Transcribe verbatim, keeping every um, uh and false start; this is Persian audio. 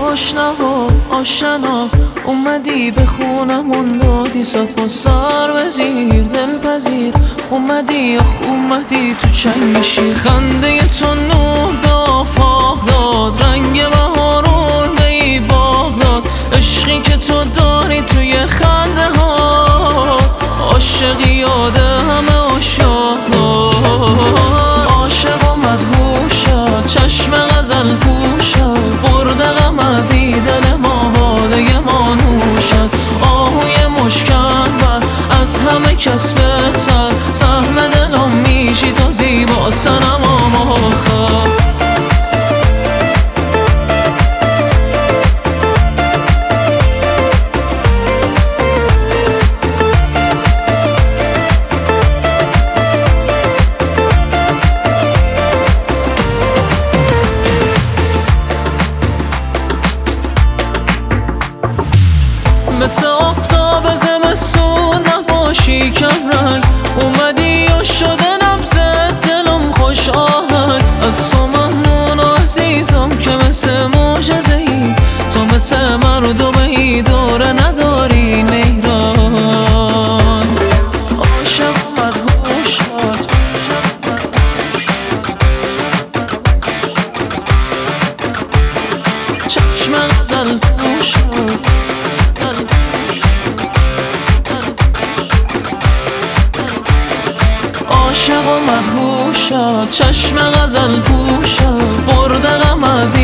آشنا و آشنا اومدی به خونمون دادی صفا سر وزیر دلپذیر اومدی آخ اومدی تو چنگشی خنده تو نور دافاق داد رنگ بهارون به ای باغ داد عشقی که تو داری توی خنده ها عاشقی یاد همه عاشق داد عاشق و مدهوشت چشم غزل پوشت برده غم از ای دل ما باده ما نوشد آهوی مشکن بر از همه کس بهتر سهم دلم میشی تو زیبا سنم آخر مثل آفتاب زمستون نباشی کم رنگ اومدی و شده نبضت دلم خوش آهنگ از تو ممنون و عزیزم که مثل معجزه ای تو مثل مردم ای دوره نداری نیران عاشق و مدهوش شد چشم غزل پوش شد عاشق و مدهوشت چشم غزل پوشت برده غم از